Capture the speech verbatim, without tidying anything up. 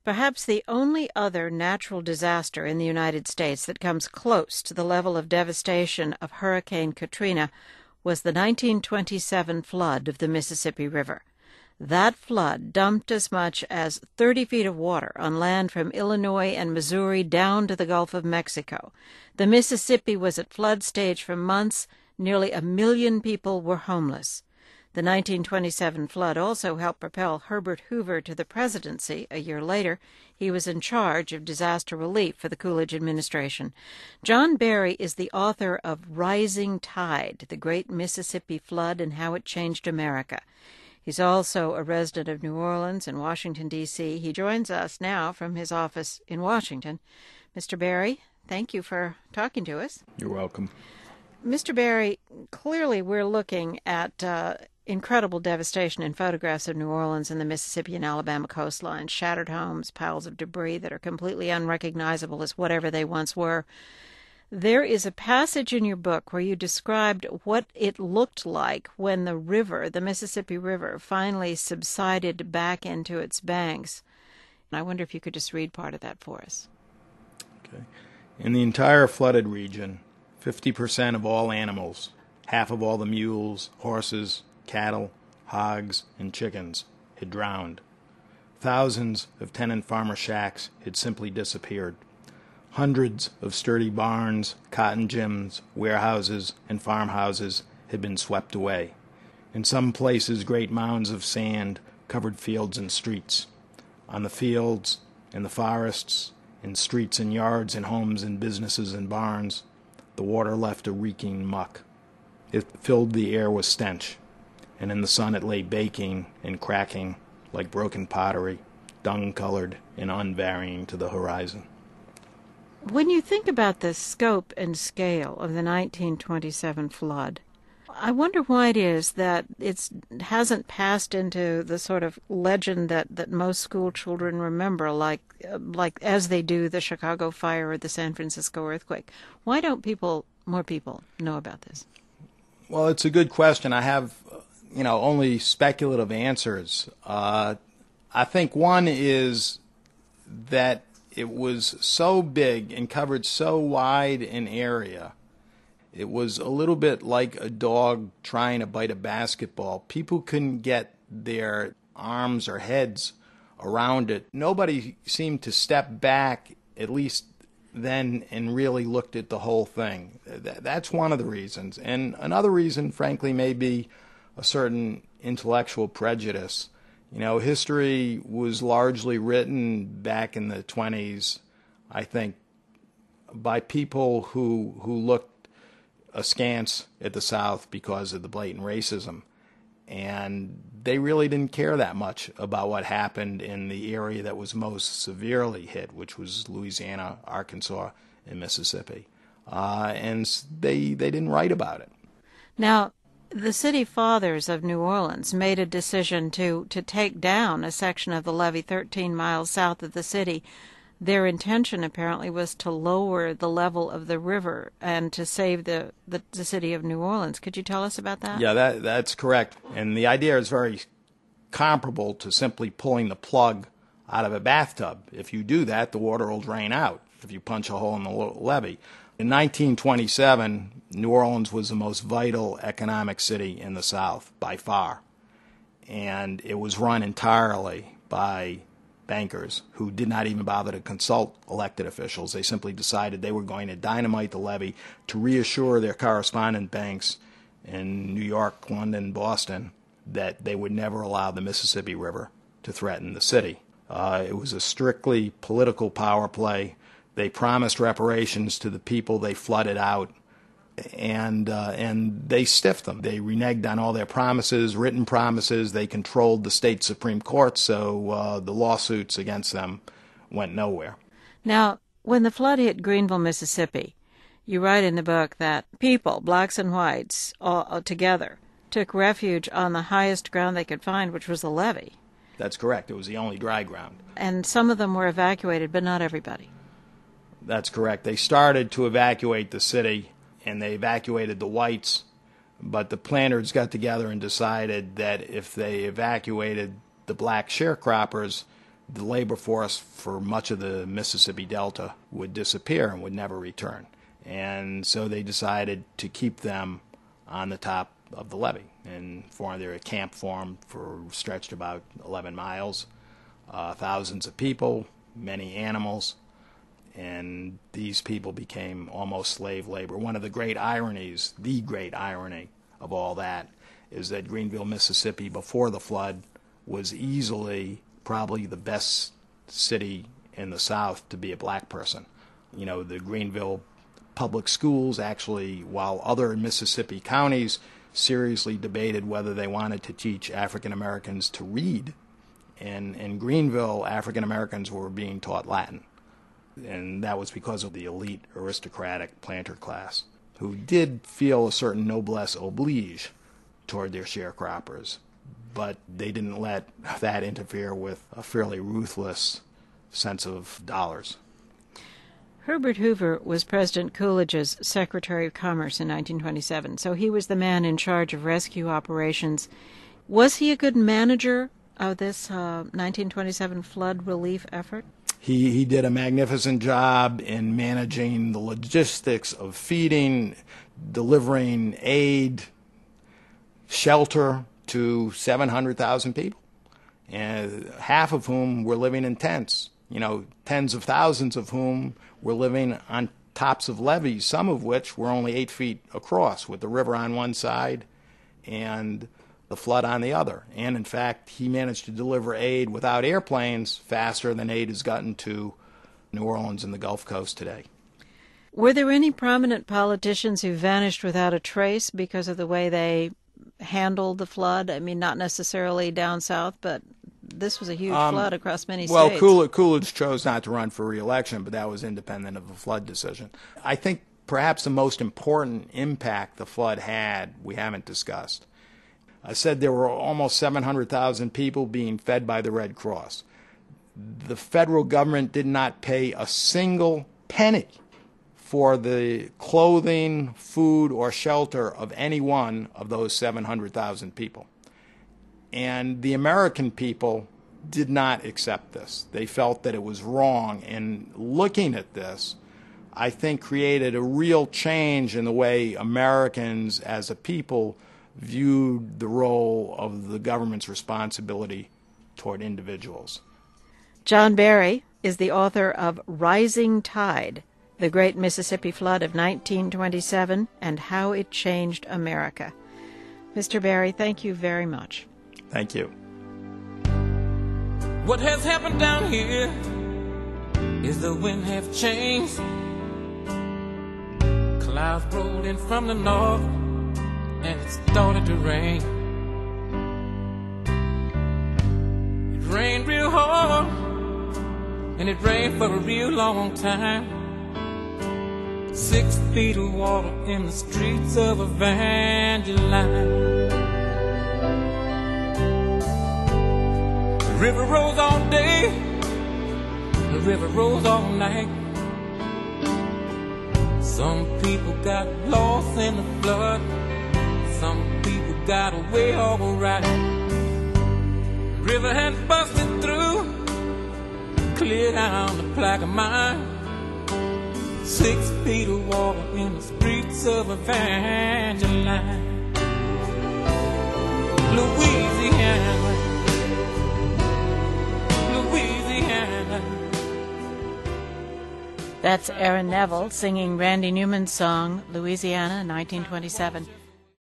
Perhaps the only other natural disaster in the United States that comes close to the level of devastation of Hurricane Katrina was the nineteen twenty-seven flood of the Mississippi River. That flood dumped as much as thirty feet of water on land from Illinois and Missouri down to the Gulf of Mexico. The Mississippi was at flood stage for months. Nearly a million people were homeless. The nineteen twenty-seven flood also helped propel Herbert Hoover to the presidency. A year later, he was in charge of disaster relief for the Coolidge administration. John Barry is the author of Rising Tide, The Great Mississippi Flood and How It Changed America. He's also a resident of New Orleans and Washington, D C He joins us now from his office in Washington. Mister Barry, thank you for talking to us. You're welcome. Mister Barry, clearly we're looking at uh, incredible devastation in photographs of New Orleans and the Mississippi and Alabama coastline, shattered homes, piles of debris that are completely unrecognizable as whatever they once were. There is a passage in your book where you described what it looked like when the river, the Mississippi River, finally subsided back into its banks. And I wonder if you could just read part of that for us. Okay. In the entire flooded region, fifty percent of all animals, half of all the mules, horses, cattle, hogs, and chickens had drowned. Thousands of tenant farmer shacks had simply disappeared. Hundreds of sturdy barns, cotton gyms, warehouses, and farmhouses had been swept away. In some places, great mounds of sand covered fields and streets. On the fields, in the forests, in streets and yards, in homes and businesses and barns, the water left a reeking muck. It filled the air with stench, and in the sun it lay baking and cracking like broken pottery, dung-colored and unvarying to the horizon. When you think about the scope and scale of the nineteen twenty-seven flood, I wonder why it is that it hasn't passed into the sort of legend that, that most school children remember, like like as they do the Chicago fire or the San Francisco earthquake. Why don't people, more people, know about this? Well, it's a good question. I have, you know, only speculative answers. Uh, I think one is that it was so big and covered so wide an area. It was a little bit like a dog trying to bite a basketball. People couldn't get their arms or heads around it. Nobody seemed to step back, at least then, and really looked at the whole thing. That's one of the reasons. And another reason, frankly, may be a certain intellectual prejudice. You know, history was largely written back in the twenties, I think, by people who who looked askance at the South because of the blatant racism. And they really didn't care that much about what happened in the area that was most severely hit, which was Louisiana, Arkansas, and Mississippi. Uh, and they they didn't write about it. Now, the city fathers of New Orleans made a decision to, to take down a section of the levee thirteen miles south of the city. Their intention apparently was to lower the level of the river and to save the, the, the city of New Orleans. Could you tell us about that? Yeah, that that's correct. And the idea is very comparable to simply pulling the plug out of a bathtub. If you do that, the water will drain out if you punch a hole in the levee. In nineteen twenty-seven, New Orleans was the most vital economic city in the South by far. And it was run entirely by bankers who did not even bother to consult elected officials. They simply decided they were going to dynamite the levee to reassure their correspondent banks in New York, London, Boston that they would never allow the Mississippi River to threaten the city. Uh, it was a strictly political power play. They promised reparations to the people they flooded out, and uh, and they stiffed them. They reneged on all their promises, written promises. They controlled the state Supreme Court, so uh, the lawsuits against them went nowhere. Now, when the flood hit Greenville, Mississippi, you write in the book that people, blacks and whites, all together, took refuge on the highest ground they could find, which was the levee. That's correct. It was the only dry ground. And some of them were evacuated, but not everybody. That's correct. They started to evacuate the city, and they evacuated the whites, but the planters got together and decided that if they evacuated the black sharecroppers, the labor force for much of the Mississippi Delta would disappear and would never return. And so they decided to keep them on the top of the levee, and formed there a camp formed for stretched about eleven miles, uh, thousands of people, many animals, and these people became almost slave labor. One of the great ironies, the great irony of all that, is that Greenville, Mississippi, before the flood, was easily probably the best city in the South to be a black person. You know, the Greenville public schools actually, while other Mississippi counties seriously debated whether they wanted to teach African Americans to read, and in Greenville, African Americans were being taught Latin. And that was because of the elite aristocratic planter class, who did feel a certain noblesse oblige toward their sharecroppers, but they didn't let that interfere with a fairly ruthless sense of dollars. Herbert Hoover was President Coolidge's Secretary of Commerce in nineteen twenty-seven, so he was the man in charge of rescue operations. Was he a good manager of this uh, nineteen twenty-seven flood relief effort? He, he did a magnificent job in managing the logistics of feeding, delivering aid, shelter to seven hundred thousand people, and half of whom were living in tents. You know, tens of thousands of whom were living on tops of levees, some of which were only eight feet across, with the river on one side and the flood on the other. And in fact, he managed to deliver aid without airplanes faster than aid has gotten to New Orleans and the Gulf Coast today. Were there any prominent politicians who vanished without a trace because of the way they handled the flood? I mean, not necessarily down south, but this was a huge um, flood across many well, states. Well, Coolidge chose not to run for re-election, but that was independent of the flood decision. I think perhaps the most important impact the flood had, we haven't discussed. I said there were almost seven hundred thousand people being fed by the Red Cross. The federal government did not pay a single penny for the clothing, food, or shelter of any one of those seven hundred thousand people. And the American people did not accept this. They felt that it was wrong. And looking at this, I think created a real change in the way Americans as a people viewed the role of the government's responsibility toward individuals. John Barry is the author of Rising Tide, The Great Mississippi Flood of nineteen twenty-seven and How It Changed America. Mister Barry, thank you very much. Thank you. What has happened down here is the wind have changed. Clouds rolled in from the north, and it started to rain. It rained real hard, and it rained for a real long time. Six feet of water in the streets of Evangeline. The river rose all day, the river rose all night. Some people got lost in the flood, some people got away all right. The river had busted through, cleared down the Plaquemine. Six feet of water in the streets of Evangeline, Louisiana, Louisiana. That's Aaron Neville singing Randy Newman's song, Louisiana, nineteen twenty-seven.